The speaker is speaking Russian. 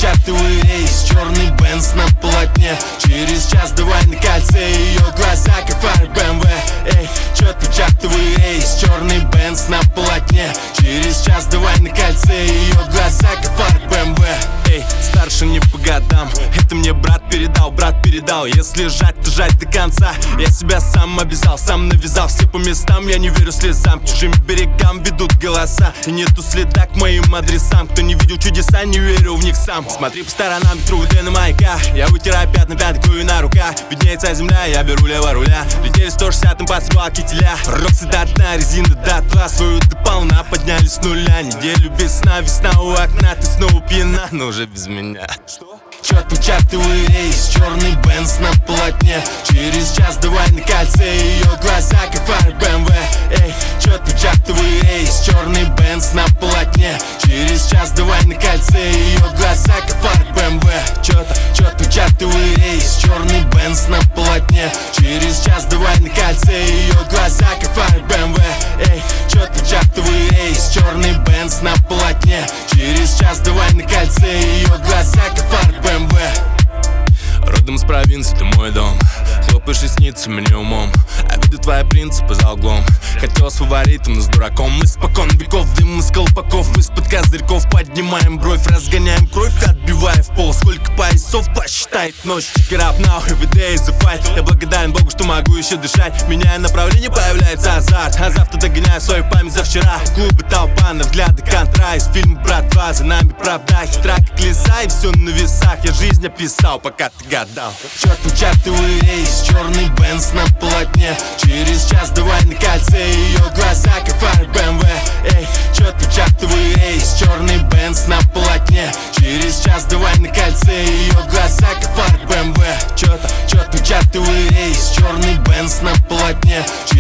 чартовый рейс, черный Бенц на полотне. Через час давай на кольце, ее глаза как фары БМВ. Эй, чё ты чартовый рейс, черный Бенц на полотне. Через час давай на кольце, ее глаза как фары БМВ. Эй, старше не по годам, это мне брат передал. Если жать, то жать до конца. Я себя сам обязал, сам навязал все по местам. Я не верю слезам, к чужим берегам ведут голоса. И нету следа к моим адресам. Кто не видел чудеса, не верю в них сам. Смотри по сторонам, ветру на маяка. Я вытираю пятна пяткою на руках. Виднеется земля, я беру лево руля. Летели 160-м под ствол кителя. Роксы до дна, резина до тла. Свою до полна поднялись с нуля. Неделю без сна, весна у окна. Ты снова пьяна, но уже без меня. Что? Чё ты чартовый рейс, черный Бенц на полотне. Через час давай на кольце, ее глаза как фары БМВ. Эй, чё ты чартовый рейс, черный Бенц на полотне. Через час давай на кольце, ее глаза как фары БМВ. Чё ты чартовый рейс, черный Бенц на полотне. Через час давай на кольце, ее глаза как фары БМВ. Эй, чё ты чартовый рейс, черный Бенц на полотне. Через час давай на кольце, ее глаза как фары БМВ. Родом с провинции, ты мой дом. Хлопаешь ресницами умом. А виды твои принципы за углом. Хотел с фаворитом, но с дураком. Испокон веков, дым из колпаков. Из-под козырьков поднимаем бровь. Разгоняем кровь, отбивая в пол. Сколько поясов посчитает ночь. Check it up now, every day is a fight. Я благодарен Богу, что могу еще дышать. Меняя направление, появляется азарт. А завтра догоняю свою память за вчера. Клубы, толпа, на взгляды контра. Из фильма «Братва», за нами правда. Хитра как лиса, и все на весах. Я жизнь описал, пока ты гадал. Чё ты чартовый рейс, черный Бенц на полотне. Через час давай на кольце, ее глаза как фары БМВ. Эй, чё ты чартовый рейс, черный Бенц на полотне. Через час давай на кольце, ее глаза как фары БМВ. Чё ты чартовый рейс, черный Бенц на полотне.